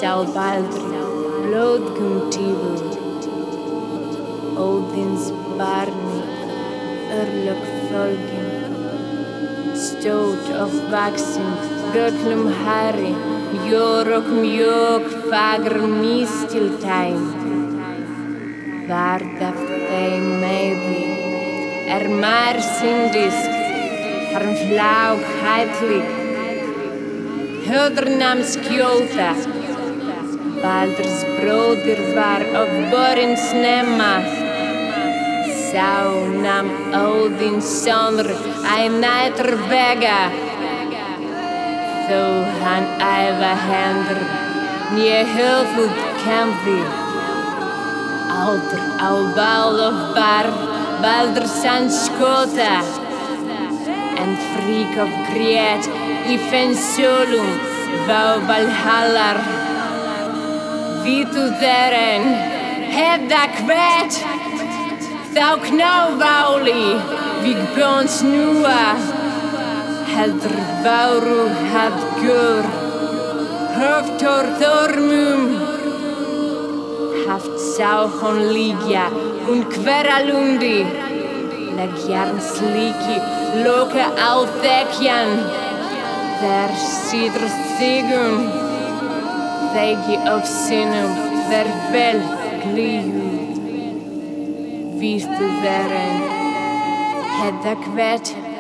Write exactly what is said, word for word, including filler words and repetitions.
sá Baldri blóðgum tífur, Óðins barni, örlög þolgin, stórt og vaxin, röllum hári, mjór og mjók, fagr mistiltæm. Varð af þeim meiði, er maður syndisk, hann flag hætlig, höfðurnam skjóta. Baldurs bróðir var og borinn snemma, sá nam Óðins sonur æ nætur vega. Þó hann æfa hendur, né höfuð kemði, aldur á val og bar Baldur sann skota, en frík of grét í fensölum vá Valhallar. Vitu þeren, hedda kvett, þá knáváli, vígbjón snúa, heldur váru hadgur, höftor þormum. Haft sá hon líkja, hún hveralundi, leggjarnslíki, loka á þekkjan, þær síður þigum, þegi of sinnum, þær vel glíu. Vistu þeren, hedda kvett,